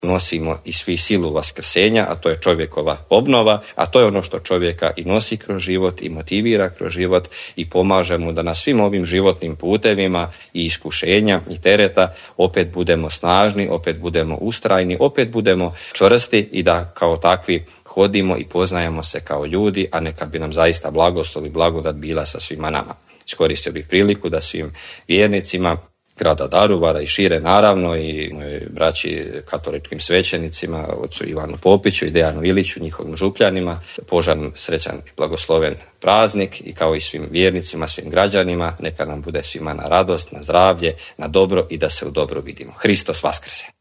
nosimo i svi silu vaskrsenja, a to je čovjekova obnova, a to je ono što čovjeka i nosi kroz život i motivira kroz život i pomaže mu da na svim ovim životnim putevima i iskušenja i tereta opet budemo snažni, opet budemo ustrajni, opet budemo čvrsti i da kao takvi hodimo i poznajemo se kao ljudi, a neka bi nam zaista blagoslov i blagodat bila sa svima nama. Iskoristio bih priliku da svim vjernicima grada Daruvara i šire naravno i mojoj braći katoličkim svećenicima, ocu Ivanu Popiću i Dejanu Iliću, njihovim župljanima, poželim srećan i blagosloven praznik i kao i svim vjernicima, svim građanima, neka nam bude svima na radost, na zdravlje, na dobro i da se u dobro vidimo. Hristos vaskrse!